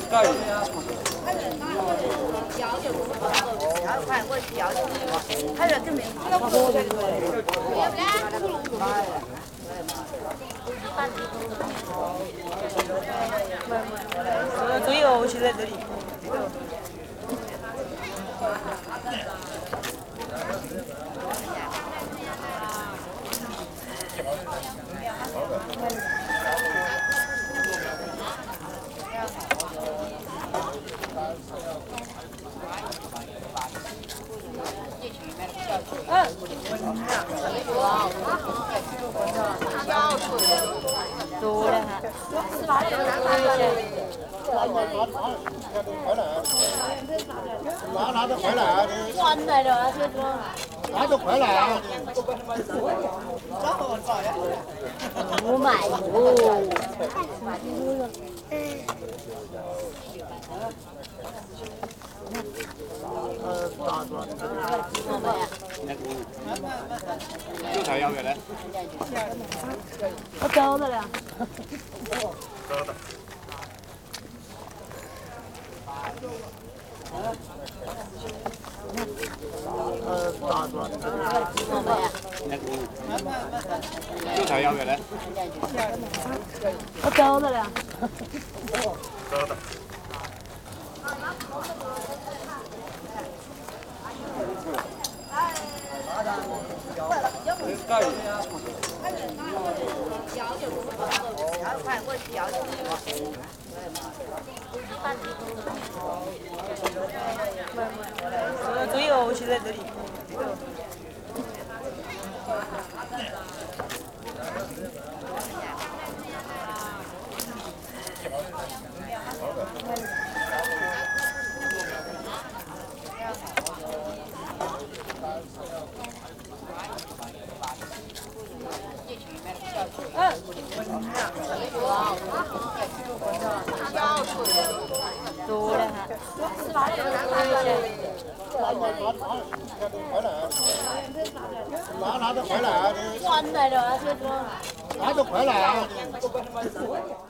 盖。 快过去摇，他这根本注意哦，现在这里。多了哈。 拿着回来啊！ 关来了啊，这个。 拿着回来啊！ 不买就才要嘅咧。 我走了了。 就才要嘅咧。 我走了了。 盖。 快过去摇。 注意哦，现在这里。多了哈。 拿着回来啊！ 关来了啊，这个。 拿着回来啊！